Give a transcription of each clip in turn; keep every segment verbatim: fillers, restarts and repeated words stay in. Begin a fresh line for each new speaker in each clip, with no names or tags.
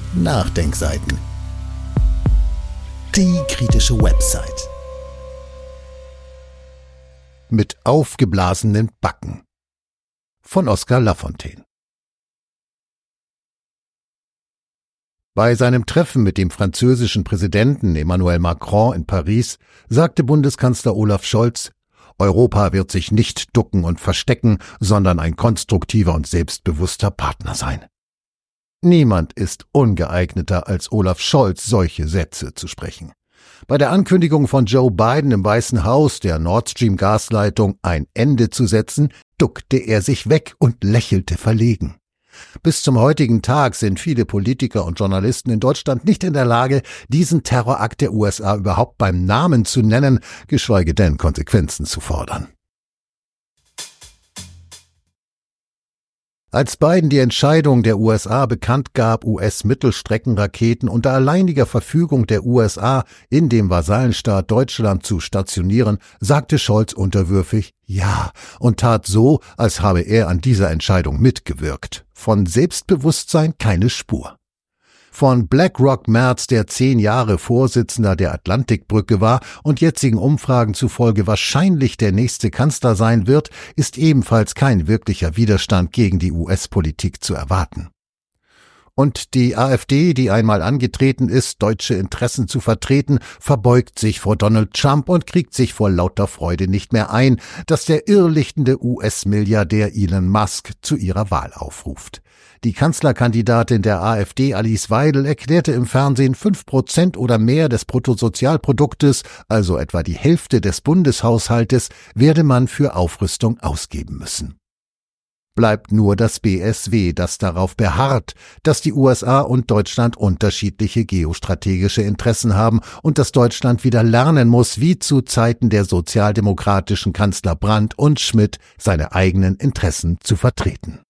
Nachdenkseiten. Die kritische Website. Mit aufgeblasenen Backen. Von Oskar Lafontaine. Bei seinem Treffen mit dem französischen Präsidenten Emmanuel Macron in Paris sagte Bundeskanzler Olaf Scholz: Europa wird sich nicht ducken und verstecken, sondern ein konstruktiver und selbstbewusster Partner sein. Niemand ist ungeeigneter als Olaf Scholz, solche Sätze zu sprechen. Bei der Ankündigung von Joe Biden im Weißen Haus, der Nord Stream Gasleitung ein Ende zu setzen, duckte er sich weg und lächelte verlegen. Bis zum heutigen Tag sind viele Politiker und Journalisten in Deutschland nicht in der Lage, diesen Terrorakt der U S A überhaupt beim Namen zu nennen, geschweige denn Konsequenzen zu fordern. Als Biden die Entscheidung der U S A bekannt gab, U S-Mittelstreckenraketen unter alleiniger Verfügung der U S A in dem Vasallenstaat Deutschland zu stationieren, sagte Scholz unterwürfig Ja und tat so, als habe er an dieser Entscheidung mitgewirkt. Von Selbstbewusstsein keine Spur. Von BlackRock Merz, der zehn Jahre Vorsitzender der Atlantikbrücke war und jetzigen Umfragen zufolge wahrscheinlich der nächste Kanzler sein wird, ist ebenfalls kein wirklicher Widerstand gegen die U S-Politik zu erwarten. Und die AfD, die einmal angetreten ist, deutsche Interessen zu vertreten, verbeugt sich vor Donald Trump und kriegt sich vor lauter Freude nicht mehr ein, dass der irrlichtende U S-Milliardär Elon Musk zu ihrer Wahl aufruft. Die Kanzlerkandidatin der AfD, Alice Weidel, erklärte im Fernsehen, fünf Prozent oder mehr des Bruttosozialproduktes, also etwa die Hälfte des Bundeshaushaltes, werde man für Aufrüstung ausgeben müssen. Bleibt nur das B S W, das darauf beharrt, dass die U S A und Deutschland unterschiedliche geostrategische Interessen haben und dass Deutschland wieder lernen muss, wie zu Zeiten der sozialdemokratischen Kanzler Brandt und Schmidt seine eigenen Interessen zu vertreten.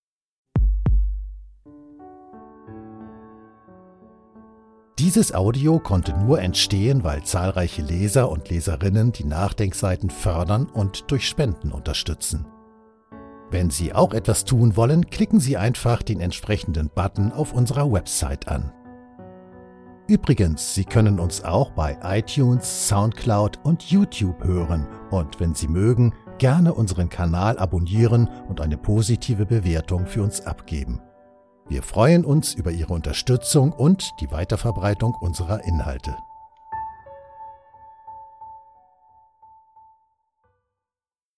Dieses Audio konnte nur entstehen, weil zahlreiche Leser und Leserinnen die Nachdenkseiten fördern und durch Spenden unterstützen. Wenn Sie auch etwas tun wollen, klicken Sie einfach den entsprechenden Button auf unserer Website an. Übrigens, Sie können uns auch bei iTunes, Soundcloud und YouTube hören und wenn Sie mögen, gerne unseren Kanal abonnieren und eine positive Bewertung für uns abgeben. Wir freuen uns über Ihre Unterstützung und die Weiterverbreitung unserer Inhalte.